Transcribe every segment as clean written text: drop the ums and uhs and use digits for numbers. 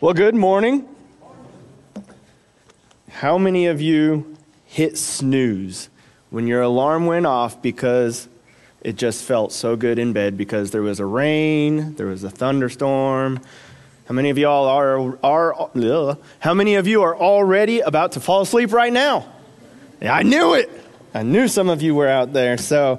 Well, good morning. How many of you hit snooze when your alarm went off because it just felt so good in bed because there was a rain, there was a thunderstorm? How many of y'all how many of you are already about to fall asleep right now? Yeah, I knew it. I knew some of you were out there. So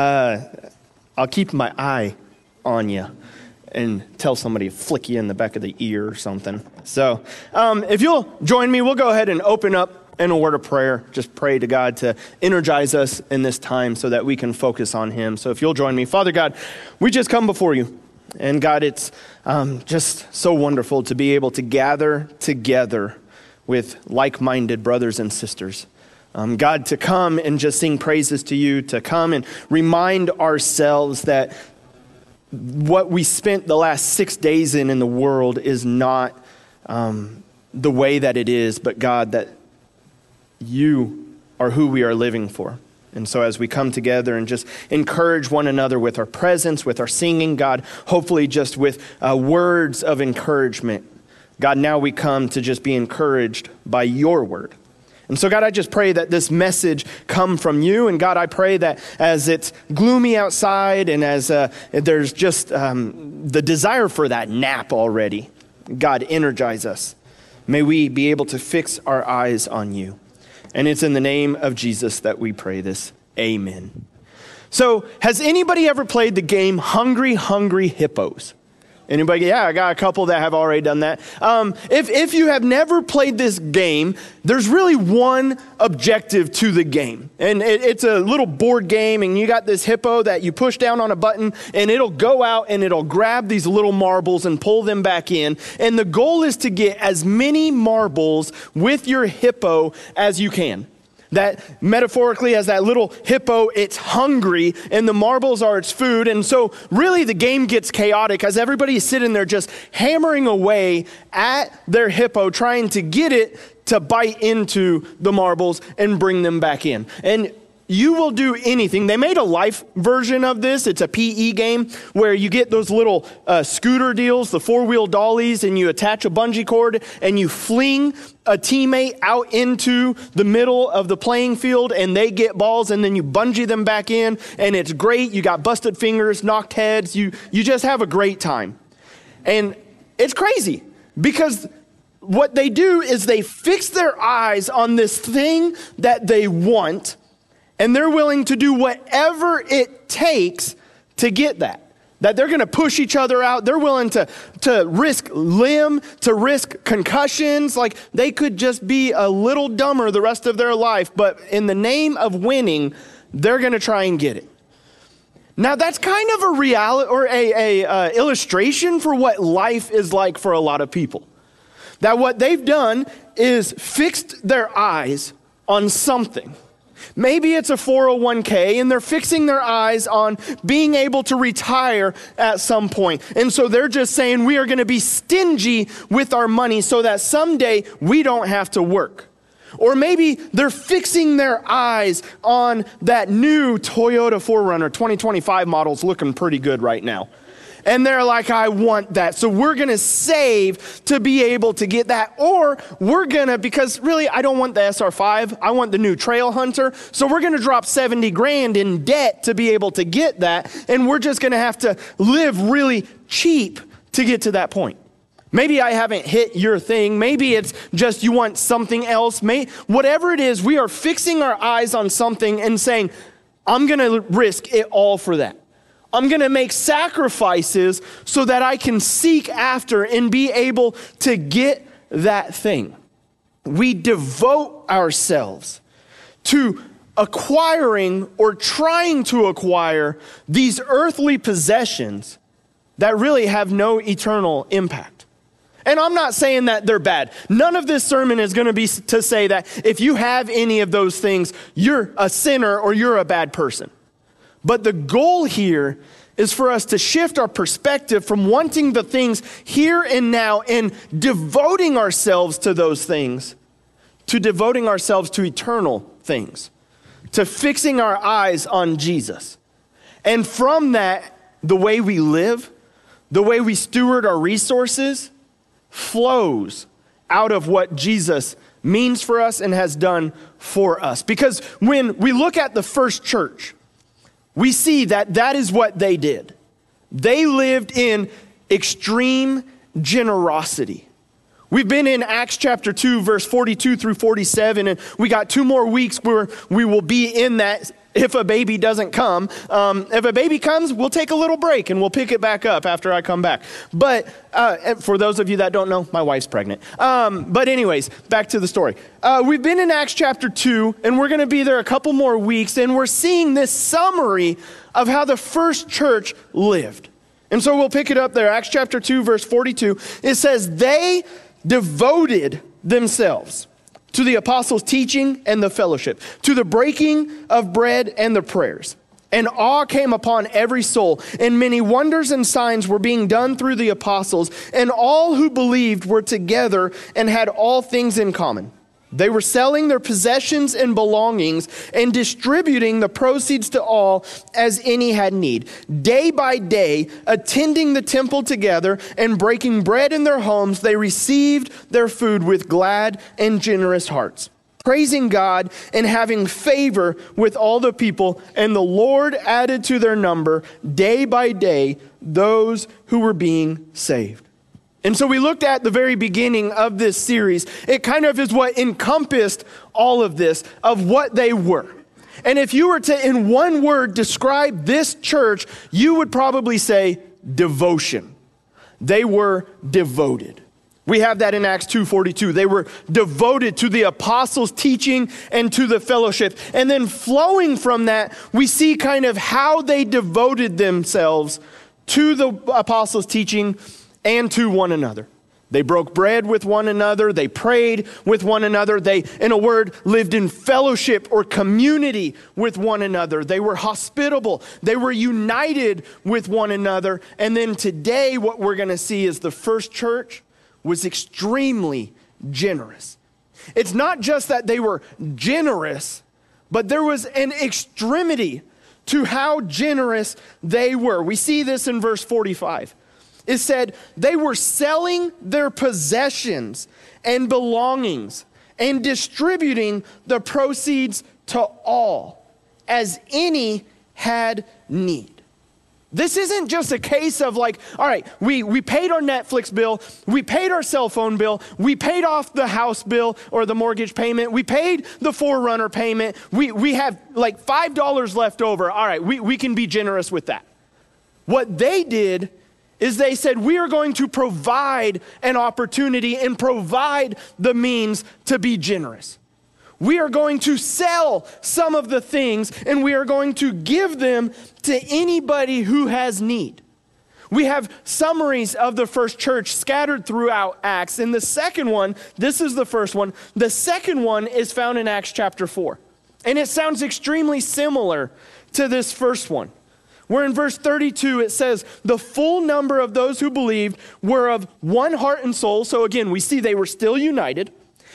I'll keep my eye on you and tell somebody to flick you in the back of the ear or something. So if you'll join me, we'll go ahead and open up in a word of prayer. Just pray to God to energize us in this time so that we can focus on him. So if you'll join me. Father God, we just come before you. And God, it's just so wonderful to be able to gather together with like-minded brothers and sisters. God, to come and just sing praises to you, to come and remind ourselves that what we spent the last 6 days in the world is not the way that it is, but God, that you are who we are living for. And so as we come together and just encourage one another with our presence, with our singing, God, hopefully just with words of encouragement, God, now we come to just be encouraged by your word. And so, God, I just pray that this message come from you. And God, I pray that as it's gloomy outside and as there's just the desire for that nap already, God, energize us. May we be able to fix our eyes on you. And it's in the name of Jesus that we pray this. Amen. So, has anybody ever played the game Hungry Hungry Hippos? Anybody? Yeah, I got a couple that have already done that. If you have never played this game, there's really one objective to the game. And it's a little board game, and you got this hippo that you push down on a button, and it'll go out and it'll grab these little marbles and pull them back in. And the goal is to get as many marbles with your hippo as you can. That metaphorically, as that little hippo, it's hungry and the marbles are its food. And so really the game gets chaotic as everybody is sitting there just hammering away at their hippo, trying to get it to bite into the marbles and bring them back in. And you will do anything. They made a life version of this. It's a PE game where you get those little scooter deals, the four-wheel dollies, and you attach a bungee cord and you fling a teammate out into the middle of the playing field and they get balls and then you bungee them back in and it's great. You got busted fingers, knocked heads. You just have a great time. And it's crazy because what they do is they fix their eyes on this thing that they want, and they're willing to do whatever it takes to get that. That they're going to push each other out. They're willing to risk limb, to risk concussions. Like they could just be a little dumber the rest of their life. But in the name of winning, they're going to try and get it. Now that's kind of a reality or a illustration for what life is like for a lot of people. That what they've done is fixed their eyes on something. Maybe it's a 401k and they're fixing their eyes on being able to retire at some point. And so they're just saying we are going to be stingy with our money so that someday we don't have to work. Or maybe they're fixing their eyes on that new Toyota 4Runner 2025 model's looking pretty good right now. And they're like, I want that. So we're going to save to be able to get that. Or we're going to, because really I don't want the SR5. I want the new Trail Hunter. So we're going to drop 70 grand in debt to be able to get that. And we're just going to have to live really cheap to get to that point. Maybe I haven't hit your thing. Maybe it's just you want something else. Whatever it is, we are fixing our eyes on something and saying, I'm going to risk it all for that. I'm going to make sacrifices so that I can seek after and be able to get that thing. We devote ourselves to acquiring or trying to acquire these earthly possessions that really have no eternal impact. And I'm not saying that they're bad. None of this sermon is going to be to say that if you have any of those things, you're a sinner or you're a bad person. But the goal here is for us to shift our perspective from wanting the things here and now and devoting ourselves to those things to devoting ourselves to eternal things, to fixing our eyes on Jesus. And from that, the way we live, the way we steward our resources, flows out of what Jesus means for us and has done for us. Because when we look at the first church, we see that that is what they did. They lived in extreme generosity. We've been in Acts chapter 2, verse 42 through 47, and we got 2 more weeks where we will be in that if a baby doesn't come. If a baby comes, we'll take a little break and we'll pick it back up after I come back. But for those of you that don't know, my wife's pregnant. But anyways, back to the story. We've been in Acts chapter 2, and we're going to be there a couple more weeks, and we're seeing this summary of how the first church lived. And so we'll pick it up there. Acts chapter 2, verse 42. It says, they devoted themselves to the apostles' teaching and the fellowship, to the breaking of bread and the prayers. And awe came upon every soul, and many wonders and signs were being done through the apostles, and all who believed were together and had all things in common. They were selling their possessions and belongings and distributing the proceeds to all as any had need. Day by day, attending the temple together and breaking bread in their homes, they received their food with glad and generous hearts, praising God and having favor with all the people. And the Lord added to their number day by day those who were being saved. And so we looked at the very beginning of this series. It kind of is what encompassed all of this, of what they were. And if you were to, in one word, describe this church, you would probably say devotion. They were devoted. We have that in Acts 2:42. They were devoted to the apostles' teaching and to the fellowship. And then flowing from that, we see kind of how they devoted themselves to the apostles' teaching and to one another. They broke bread with one another. They prayed with one another. They, in a word, lived in fellowship or community with one another. They were hospitable. They were united with one another. And then today, what we're going to see is the first church was extremely generous. It's not just that they were generous, but there was an extremity to how generous they were. We see this in verse 45. It said they were selling their possessions and belongings and distributing the proceeds to all as any had need. This isn't just a case of like, all right, we paid our Netflix bill, we paid our cell phone bill, we paid off the house bill or the mortgage payment, we paid the Forerunner payment, we have like $5 left over. All right, we can be generous with that. What they did is they said, we are going to provide an opportunity and provide the means to be generous. We are going to sell some of the things and we are going to give them to anybody who has need. We have summaries of the first church scattered throughout Acts. And the second one, this is the first one. The second one is found in Acts chapter 4. And it sounds extremely similar to this first one. Where in verse 32 it says, the full number of those who believed were of one heart and soul. So again, we see they were still united.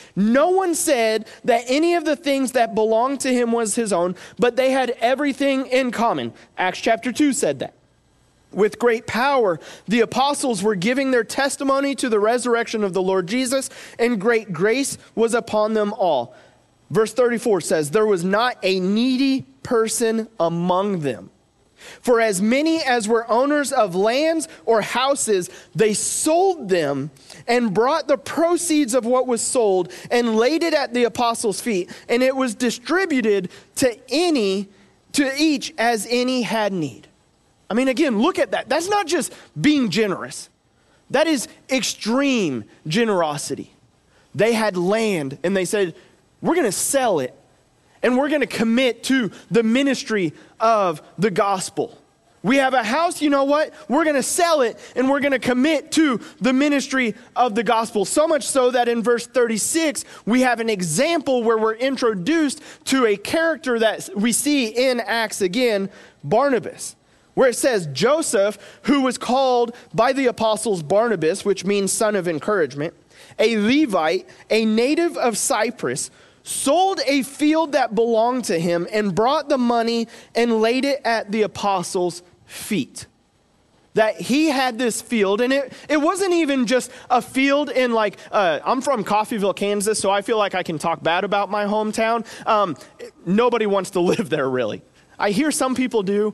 No one said that any of the things that belonged to him was his own, but they had everything in common. Acts chapter 2 said that. With great power, the apostles were giving their testimony to the resurrection of the Lord Jesus, and great grace was upon them all. Verse 34 says, there was not a needy person among them. For as many as were owners of lands or houses, they sold them and brought the proceeds of what was sold and laid it at the apostles' feet. And it was distributed to each as any had need. I mean, again, look at that. That's not just being generous. That is extreme generosity. They had land and they said, we're going to sell it. And we're going to commit to the ministry of the gospel. We have a house, you know what? We're going to sell it and we're going to commit to the ministry of the gospel. So much so that in verse 36, we have an example where we're introduced to a character that we see in Acts again, Barnabas. Where it says Joseph, who was called by the apostles Barnabas, which means son of encouragement, a Levite, a native of Cyprus, sold a field that belonged to him and brought the money and laid it at the apostles' feet. that he had this field, and it wasn't even just a field in like, I'm from Coffeyville, Kansas, so I feel like I can talk bad about my hometown. Nobody wants to live there, really. I hear some people do.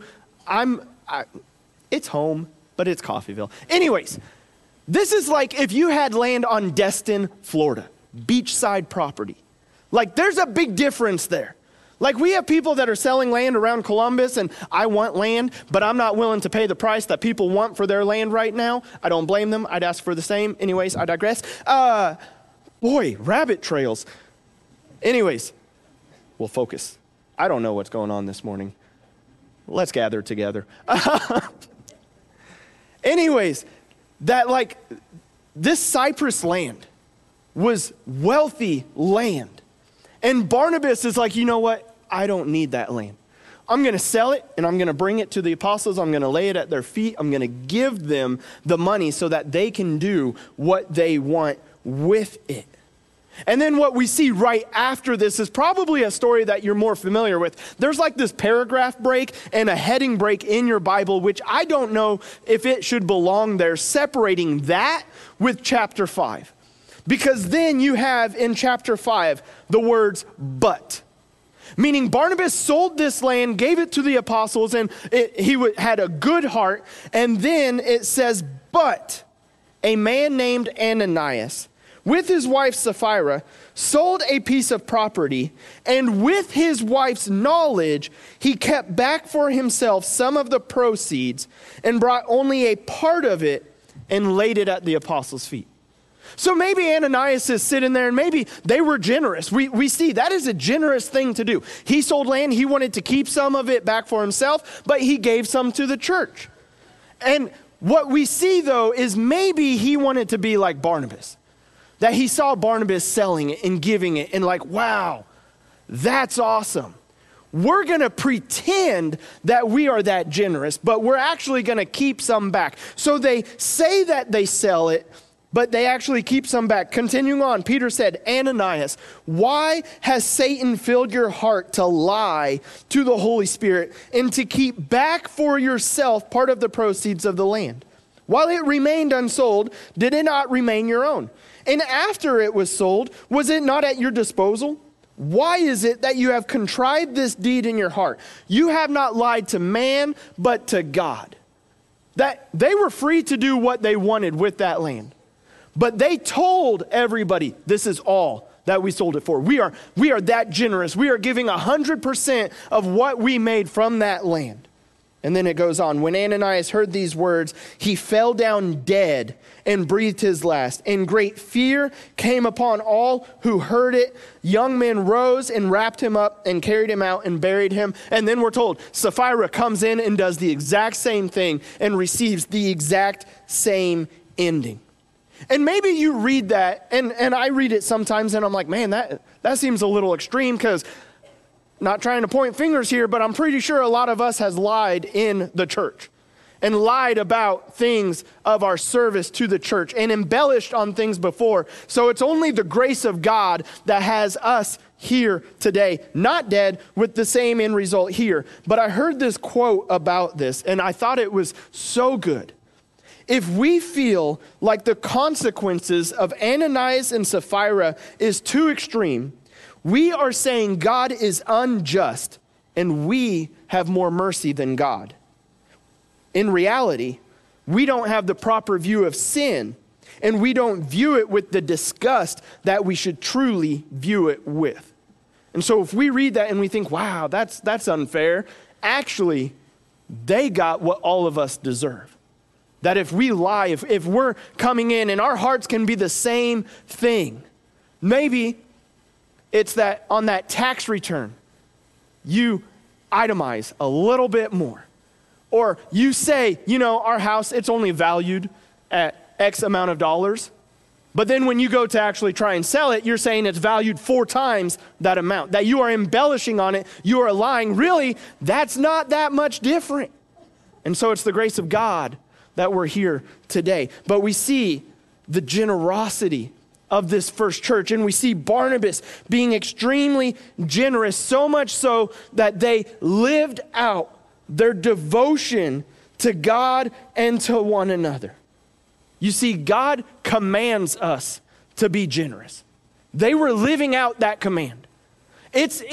It's home, but it's Coffeyville. Anyways, this is like if you had land on Destin, Florida, beachside property. Like there's a big difference there. Like we have people that are selling land around Columbus, and I want land, but I'm not willing to pay the price that people want for their land right now. I don't blame them. I'd ask for the same. Anyways, I digress. Rabbit trails. Anyways, we'll focus. I don't know what's going on this morning. Let's gather together. Anyways, this Cyprus land was wealthy land. And Barnabas is like, you know what? I don't need that land. I'm going to sell it, and I'm going to bring it to the apostles. I'm going to lay it at their feet. I'm going to give them the money so that they can do what they want with it. And then what we see right after this is probably a story that you're more familiar with. There's like this paragraph break and a heading break in your Bible, which I don't know if it should belong there, separating that with chapter 5. Because then you have in chapter 5 the words, but. Meaning Barnabas sold this land, gave it to the apostles, and he had a good heart. And then it says, but a man named Ananias, with his wife Sapphira, sold a piece of property, and with his wife's knowledge, he kept back for himself some of the proceeds and brought only a part of it and laid it at the apostles' feet. So maybe Ananias is sitting there, and maybe they were generous. We see that is a generous thing to do. He sold land. He wanted to keep some of it back for himself, but he gave some to the church. And what we see, though, is maybe he wanted to be like Barnabas. That he saw Barnabas selling it and giving it, and like, wow, that's awesome. We're going to pretend that we are that generous, but we're actually going to keep some back. So they say that they sell it, but they actually keep some back. Continuing on, Peter said, Ananias, why has Satan filled your heart to lie to the Holy Spirit and to keep back for yourself part of the proceeds of the land? While it remained unsold, did it not remain your own? And after it was sold, was it not at your disposal? Why is it that you have contrived this deed in your heart? You have not lied to man, but to God. That they were free to do what they wanted with that land. But they told everybody, this is all that we sold it for. We are that generous. We are giving 100% of what we made from that land. And then it goes on. When Ananias heard these words, he fell down dead and breathed his last. And great fear came upon all who heard it. Young men rose and wrapped him up and carried him out and buried him. And then we're told Sapphira comes in and does the exact same thing and receives the exact same ending. And maybe you read that, and I read it sometimes, and I'm like, man, that seems a little extreme, because not trying to point fingers here, but I'm pretty sure a lot of us has lied in the church and lied about things of our service to the church and embellished on things before. So it's only the grace of God that has us here today, not dead, with the same end result here. But I heard this quote about this, and I thought it was so good. If we feel like the consequences of Ananias and Sapphira is too extreme, we are saying God is unjust and we have more mercy than God. In reality, we don't have the proper view of sin, and we don't view it with the disgust that we should truly view it with. And so if we read that and we think, wow, that's unfair, actually, they got what all of us deserve. That if we lie, if we're coming in and our hearts can be the same thing, maybe it's that on that tax return, you itemize a little bit more. Or you say, our house, it's only valued at X amount of dollars. But then when you go to actually try and sell it, you're saying it's valued 4 times that amount. That you are embellishing on it, you are lying. Really, that's not that much different. And so it's the grace of God that we're here today. But we see the generosity of this first church, and we see Barnabas being extremely generous, so much so that they lived out their devotion to God and to one another. You see, God commands us to be generous. They were living out that command. It's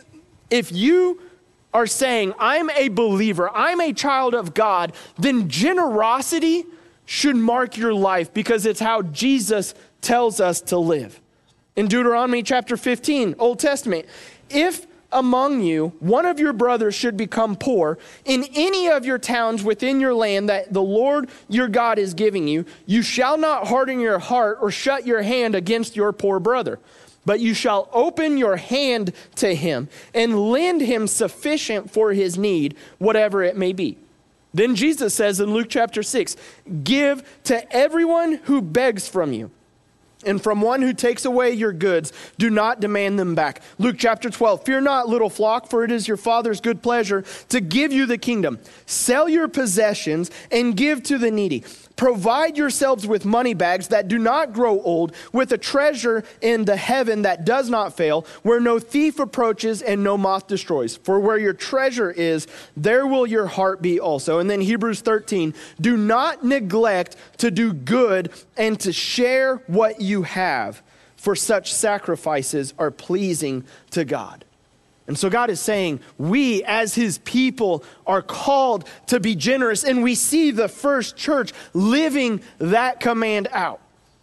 if you are saying, I'm a believer, I'm a child of God, then generosity should mark your life because it's how Jesus tells us to live. In Deuteronomy chapter 15, Old Testament, if among you one of your brothers should become poor in any of your towns within your land that the Lord your God is giving you, you shall not harden your heart or shut your hand against your poor brother, but you shall open your hand to him and lend him sufficient for his need, whatever it may be. Then Jesus says in Luke chapter 6, give to everyone who begs from you, and from one who takes away your goods, do not demand them back. Luke chapter 12, fear not, little flock, for it is your Father's good pleasure to give you the kingdom. Sell your possessions and give to the needy. Provide yourselves with money bags that do not grow old, with a treasure in the heaven that does not fail, where no thief approaches and no moth destroys. For where your treasure is, there will your heart be also. And then Hebrews 13, do not neglect to do good and to share what you have, for such sacrifices are pleasing to God. And so God is saying, we as his people are called to be generous. And we see the first church living that command out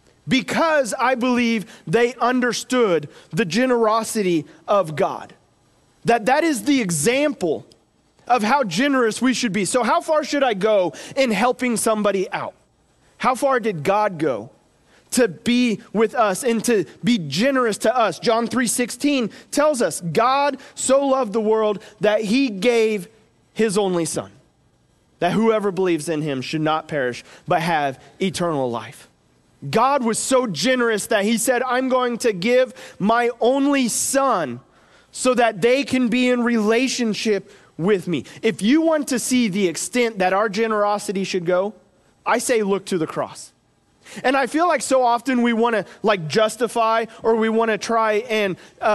because I believe they understood the generosity of God. That is the example of how generous we should be. So how far should I go in helping somebody out? How far did God go to be with us and to be generous to us? John 3:16 tells us, God so loved the world that he gave his only son, that whoever believes in him should not perish, but have eternal life. God was so generous that he said, I'm going to give my only son so that they can be in relationship with me. If you want to see the extent that our generosity should go, I say look to the cross. And I feel like so often we want to justify, or we want to try and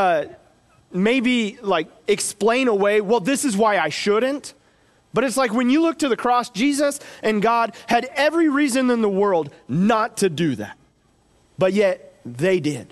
maybe explain away, well, this is why I shouldn't. But it's like when you look to the cross, Jesus and God had every reason in the world not to do that. But yet they did.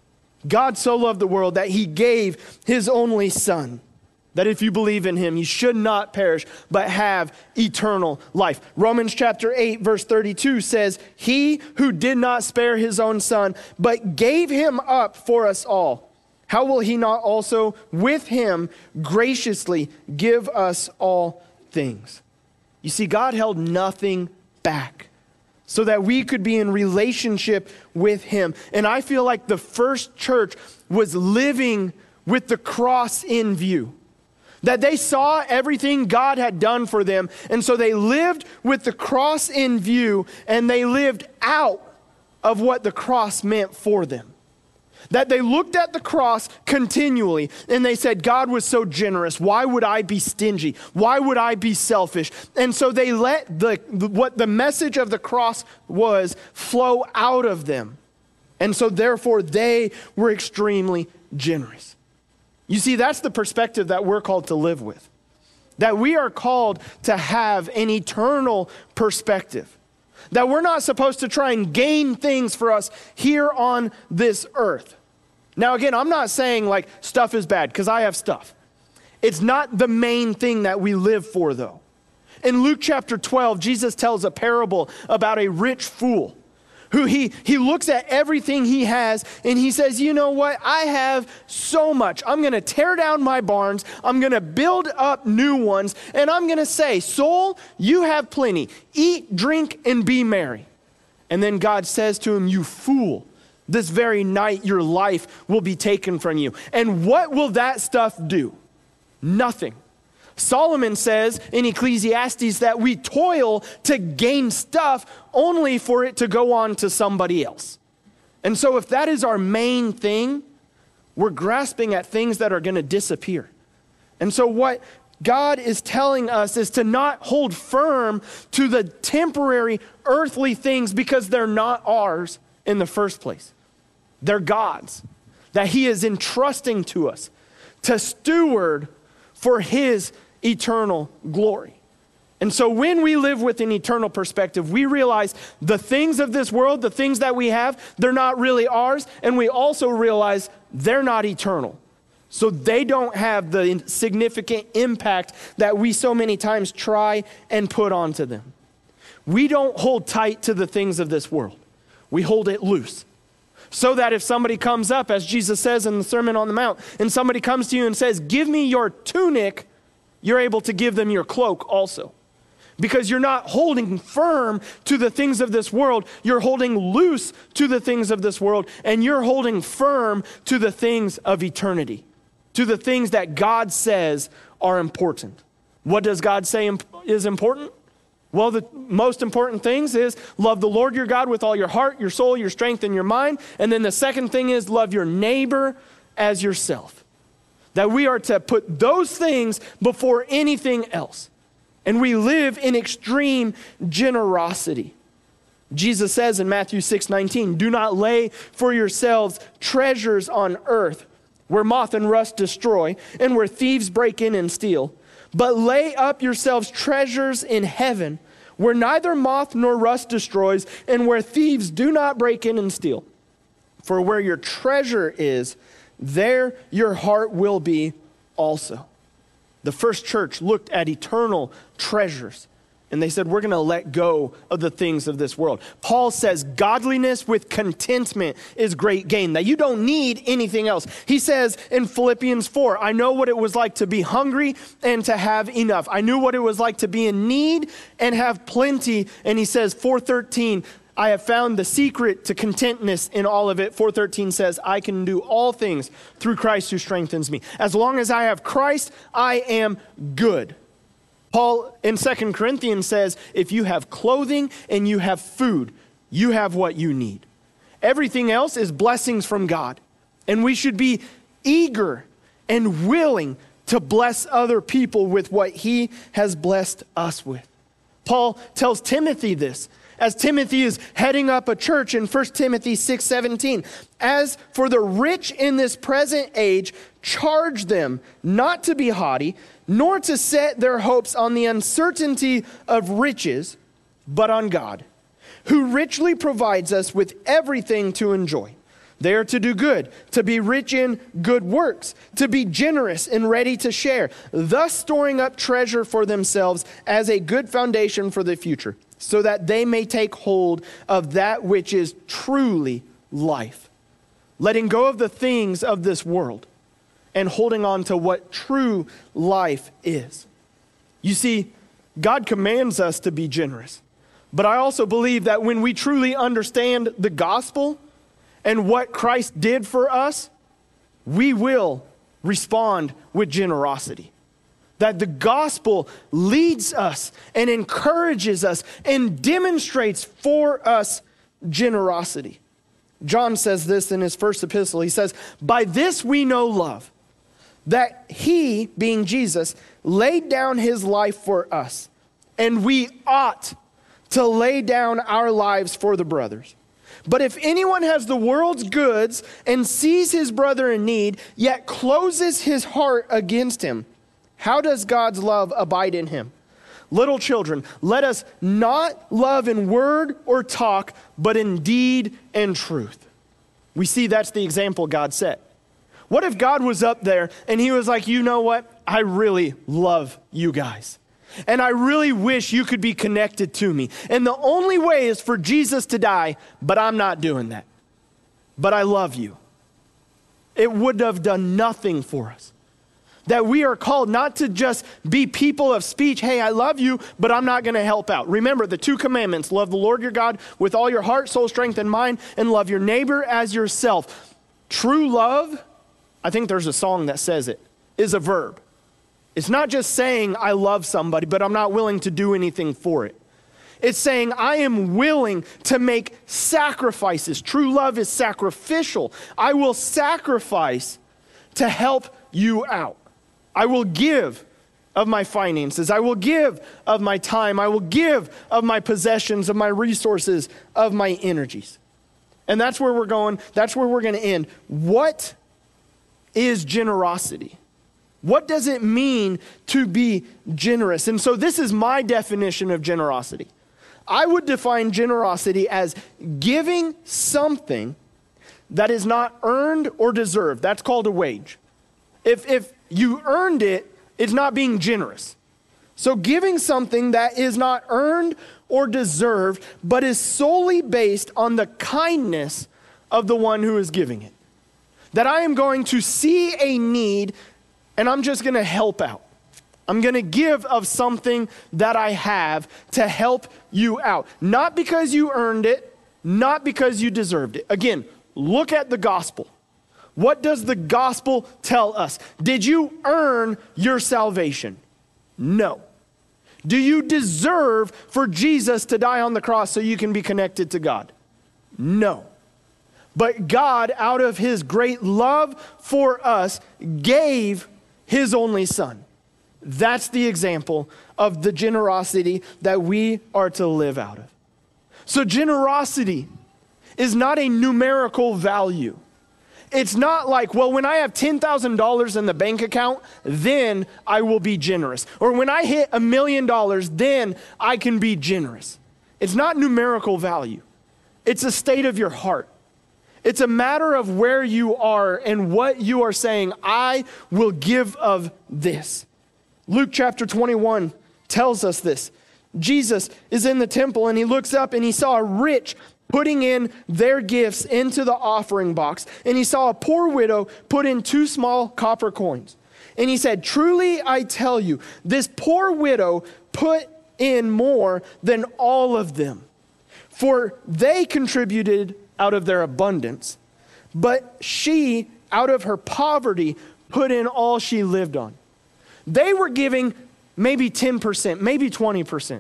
God so loved the world that he gave his only son, that if you believe in him, you should not perish, but have eternal life. Romans chapter 8, verse 32 says, he who did not spare his own son, but gave him up for us all, how will he not also with him graciously give us all things? You see, God held nothing back so that we could be in relationship with him. And I feel like the first church was living with the cross in view. That they saw everything God had done for them, and so they lived with the cross in view, and they lived out of what the cross meant for them. That they looked at the cross continually, and they said, God was so generous. Why would I be stingy? Why would I be selfish? And so they let what the message of the cross was flow out of them. And so therefore they were extremely generous. You see, that's the perspective that we're called to live with. That we are called to have an eternal perspective. That we're not supposed to try and gain things for us here on this earth. Now, again, I'm not saying stuff is bad, because I have stuff. It's not the main thing that we live for, though. In Luke chapter 12, Jesus tells a parable about a rich fool who he looks at everything he has and he says, you know what? I have so much. I'm going to tear down my barns. I'm going to build up new ones. And I'm going to say, soul, you have plenty. Eat, drink, and be merry. And then God says to him, you fool, this very night your life will be taken from you. And what will that stuff do? Nothing. Solomon says in Ecclesiastes that we toil to gain stuff only for it to go on to somebody else. And so if that is our main thing, we're grasping at things that are going to disappear. And so what God is telling us is to not hold firm to the temporary earthly things because they're not ours in the first place. They're God's, that he is entrusting to us to steward for his eternal glory. And so when we live with an eternal perspective, we realize the things of this world, the things that we have, they're not really ours. And we also realize they're not eternal. So they don't have the significant impact that we so many times try and put onto them. We don't hold tight to the things of this world. We hold it loose. So that if somebody comes up, as Jesus says in the Sermon on the Mount, and somebody comes to you and says, give me your tunic, you're able to give them your cloak also. Because you're not holding firm to the things of this world. You're holding loose to the things of this world. And you're holding firm to the things of eternity. To the things that God says are important. What does God say is important? Well, the most important things is love the Lord your God with all your heart, your soul, your strength, and your mind. And then the second thing is love your neighbor as yourself. That we are to put those things before anything else. And we live in extreme generosity. Jesus says in Matthew 6:19, do not lay for yourselves treasures on earth where moth and rust destroy and where thieves break in and steal. But lay up yourselves treasures in heaven where neither moth nor rust destroys and where thieves do not break in and steal. For where your treasure is, there your heart will be also. The first church looked at eternal treasures, and they said, we're going to let go of the things of this world. Paul says, godliness with contentment is great gain, that you don't need anything else. He says in Philippians 4, I know what it was like to be hungry and to have enough. I knew what it was like to be in need and have plenty. And he says, 4:13, I have found the secret to contentness in all of it. 4:13 says, I can do all things through Christ who strengthens me. As long as I have Christ, I am good. Paul in 2 Corinthians says, if you have clothing and you have food, you have what you need. Everything else is blessings from God. And we should be eager and willing to bless other people with what he has blessed us with. Paul tells Timothy this, as Timothy is heading up a church in 1 Timothy 6:17. As for the rich in this present age, charge them not to be haughty, nor to set their hopes on the uncertainty of riches, but on God, who richly provides us with everything to enjoy. They are to do good, to be rich in good works, to be generous and ready to share, thus storing up treasure for themselves as a good foundation for the future, so that they may take hold of that which is truly life. Letting go of the things of this world and holding on to what true life is. You see, God commands us to be generous. But I also believe that when we truly understand the gospel and what Christ did for us, we will respond with generosity. That the gospel leads us and encourages us and demonstrates for us generosity. John says this in his first epistle. He says, by this we know love, that he, being Jesus, laid down his life for us, and we ought to lay down our lives for the brothers. But if anyone has the world's goods and sees his brother in need, yet closes his heart against him, how does God's love abide in him? Little children, let us not love in word or talk, but in deed and truth. We see that's the example God set. What if God was up there and he was like, you know what? I really love you guys. And I really wish you could be connected to me. And the only way is for Jesus to die, but I'm not doing that. But I love you. It would have done nothing for us. That we are called not to just be people of speech. Hey, I love you, but I'm not going to help out. Remember the 2 commandments. Love the Lord your God with all your heart, soul, strength, and mind, and love your neighbor as yourself. True love, I think there's a song that says it, is a verb. It's not just saying I love somebody, but I'm not willing to do anything for it. It's saying I am willing to make sacrifices. True love is sacrificial. I will sacrifice to help you out. I will give of my finances. I will give of my time. I will give of my possessions, of my resources, of my energies. And that's where we're going. That's where we're going to end. What is generosity? What does it mean to be generous? And so this is my definition of generosity. I would define generosity as giving something that is not earned or deserved. That's called a wage. If you earned it, it's not being generous. So giving something that is not earned or deserved, but is solely based on the kindness of the one who is giving it. That I am going to see a need and I'm just going to help out. I'm going to give of something that I have to help you out. Not because you earned it, not because you deserved it. Again, look at the gospel. What does the gospel tell us? Did you earn your salvation? No. Do you deserve for Jesus to die on the cross so you can be connected to God? No. But God, out of his great love for us, gave his only son. That's the example of the generosity that we are to live out of. So generosity is not a numerical value. It's not like, well, when I have $10,000 in the bank account, then I will be generous. Or when I hit $1 million, then I can be generous. It's not numerical value. It's a state of your heart. It's a matter of where you are and what you are saying, I will give of this. Luke chapter 21 tells us this. Jesus is in the temple and he looks up and he saw a rich putting in their gifts into the offering box. And he saw a poor widow put in 2 small copper coins. And he said, truly I tell you, this poor widow put in more than all of them. For they contributed out of their abundance, but she, out of her poverty, put in all she lived on. They were giving maybe 10%, maybe 20%.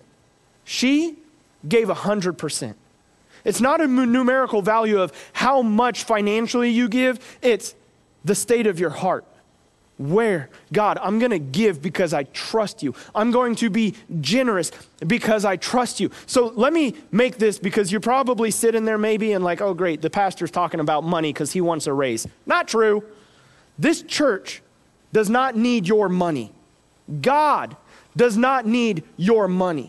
She gave 100%. It's not a numerical value of how much financially you give. It's the state of your heart. Where, God, I'm going to give because I trust you. I'm going to be generous because I trust you. So let me make this, because you're probably sitting there maybe and like, oh great, the pastor's talking about money because he wants a raise. Not true. This church does not need your money. God does not need your money.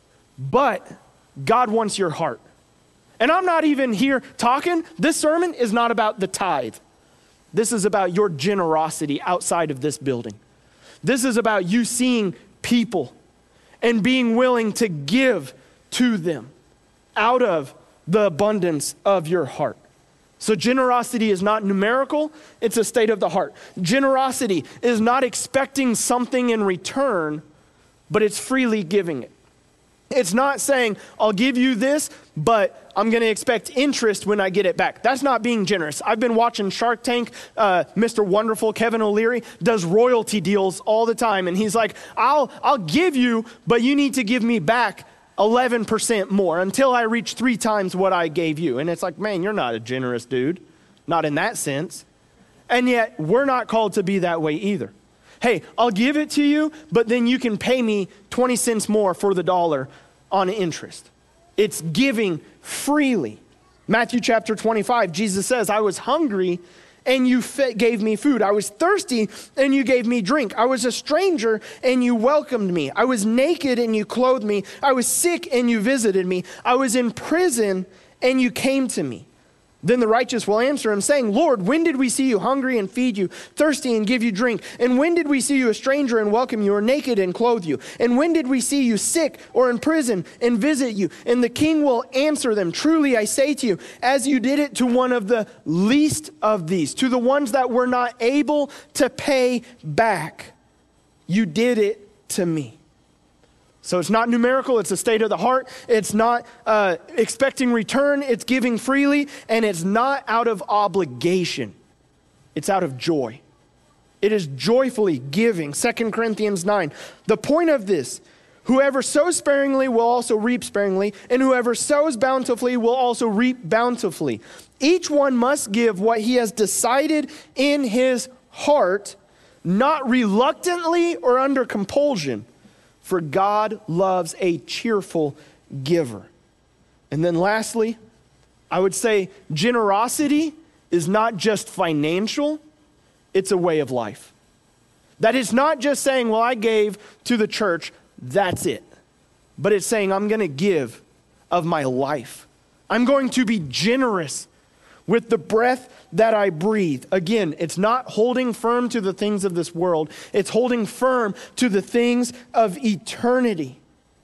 But God wants your heart. And I'm not even here talking. This sermon is not about the tithe. This is about your generosity outside of this building. This is about you seeing people and being willing to give to them out of the abundance of your heart. So generosity is not numerical, it's a state of the heart. Generosity is not expecting something in return, but it's freely giving it. It's not saying, I'll give you this, but I'm going to expect interest when I get it back. That's not being generous. I've been watching Shark Tank. Mr. Wonderful, Kevin O'Leary, does royalty deals all the time. And he's like, I'll give you, but you need to give me back 11% more until I reach 3 times what I gave you. And it's like, man, you're not a generous dude. Not in that sense. And yet, we're not called to be that way either. Hey, I'll give it to you, but then you can pay me 20 cents more for the dollar on interest. It's giving freely. Matthew chapter 25, Jesus says, I was hungry and you gave me food. I was thirsty and you gave me drink. I was a stranger and you welcomed me. I was naked and you clothed me. I was sick and you visited me. I was in prison and you came to me. Then the righteous will answer him, saying, Lord, when did we see you hungry and feed you, thirsty and give you drink? And when did we see you a stranger and welcome you, or naked and clothe you? And when did we see you sick or in prison and visit you? And the king will answer them, truly I say to you, as you did it to one of the least of these, to the ones that were not able to pay back, you did it to me. So it's not numerical, it's a state of the heart. It's not expecting return, it's giving freely, and it's not out of obligation. It's out of joy. It is joyfully giving. 2 Corinthians 9. The point of this, whoever sows sparingly will also reap sparingly, and whoever sows bountifully will also reap bountifully. Each one must give what he has decided in his heart, not reluctantly or under compulsion. For God loves a cheerful giver. And then lastly, I would say generosity is not just financial, it's a way of life. That it's not just saying, well, I gave to the church, that's it. But it's saying, I'm going to give of my life. I'm going to be generous with the breath that I breathe. Again, it's not holding firm to the things of this world. It's holding firm to the things of eternity.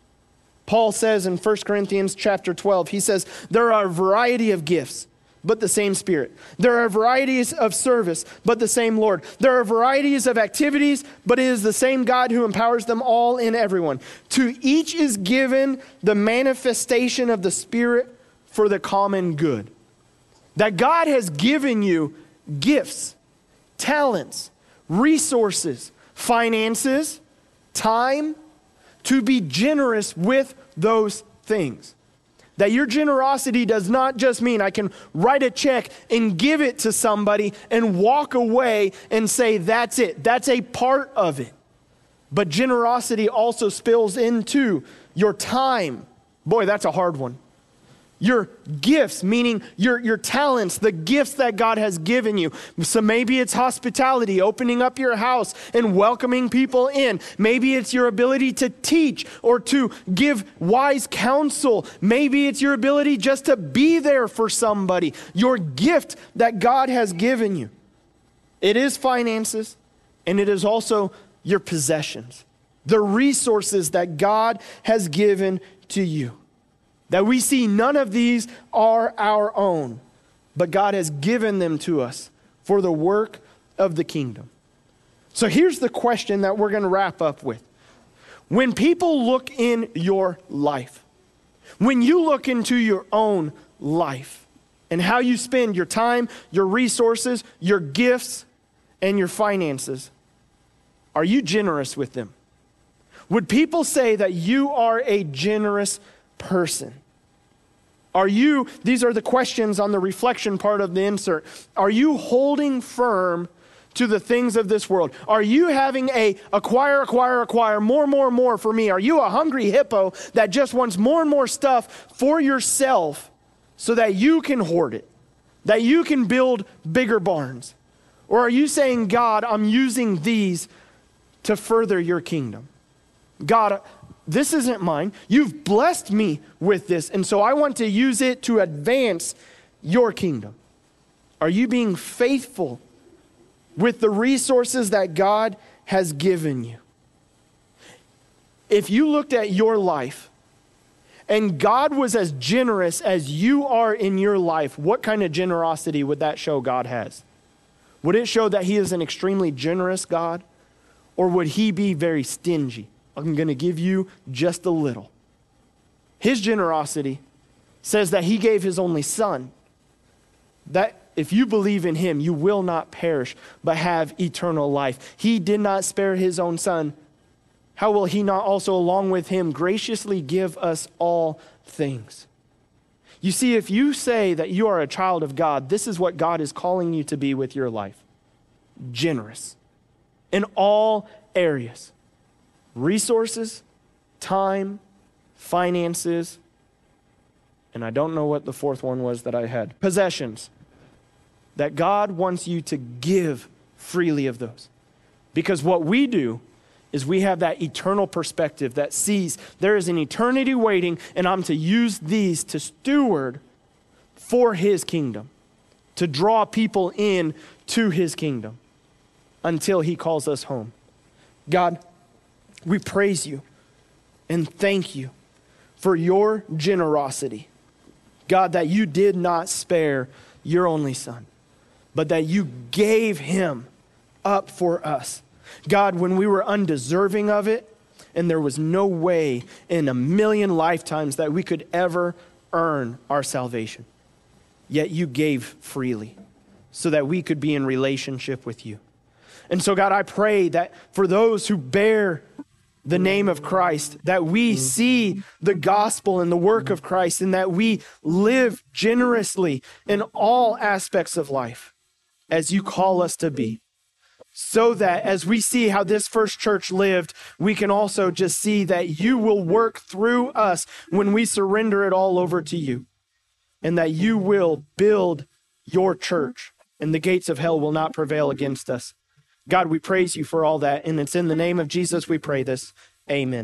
Paul says in 1 Corinthians chapter 12, he says, there are a variety of gifts, but the same Spirit. There are varieties of service, but the same Lord. There are varieties of activities, but it is the same God who empowers them all in everyone. To each is given the manifestation of the Spirit for the common good. That God has given you gifts, talents, resources, finances, time, to be generous with those things. That your generosity does not just mean I can write a check and give it to somebody and walk away and say, that's it. That's a part of it. But generosity also spills into your time. Boy, that's a hard one. Your gifts, meaning your talents, the gifts that God has given you. So maybe it's hospitality, opening up your house and welcoming people in. Maybe it's your ability to teach or to give wise counsel. Maybe it's your ability just to be there for somebody. Your gift that God has given you. It is finances, and it is also your possessions. The resources that God has given to you. That we see none of these are our own, but God has given them to us for the work of the kingdom. So here's the question that we're going to wrap up with. When people look in your life, when you look into your own life and how you spend your time, your resources, your gifts, and your finances, are you generous with them? Would people say that you are a generous person? These are the questions on the reflection part of the insert. Are you holding firm to the things of this world? Are you having acquire, more for me? Are you a hungry hippo that just wants more and more stuff for yourself so that you can hoard it, that you can build bigger barns? Or are you saying, God, I'm using these to further your kingdom? God, this isn't mine. You've blessed me with this, and so I want to use it to advance your kingdom. Are you being faithful with the resources that God has given you? If you looked at your life and God was as generous as you are in your life, what kind of generosity would that show God has? Would it show that he is an extremely generous God, or would he be very stingy? I'm going to give you just a little. His generosity says that he gave his only son, that if you believe in him, you will not perish, but have eternal life. He did not spare his own son. How will he not also, along with him, graciously give us all things? You see, if you say that you are a child of God, this is what God is calling you to be with your life. Generous in all areas. Resources, time, finances, and I don't know what the fourth one was that I had. Possessions. That God wants you to give freely of those. Because what we do is we have that eternal perspective that sees there is an eternity waiting, and I'm to use these to steward for his kingdom, to draw people in to his kingdom until he calls us home. God, we praise you and thank you for your generosity. God, that you did not spare your only son, but that you gave him up for us. God, when we were undeserving of it, and there was no way in a million lifetimes that we could ever earn our salvation, yet you gave freely so that we could be in relationship with you. And so, God, I pray that for those who bear the name of Christ, that we see the gospel and the work of Christ, and that we live generously in all aspects of life as you call us to be. So that as we see how this first church lived, we can also just see that you will work through us when we surrender it all over to you, and that you will build your church, and the gates of hell will not prevail against us. God, we praise you for all that. And it's in the name of Jesus we pray this. Amen.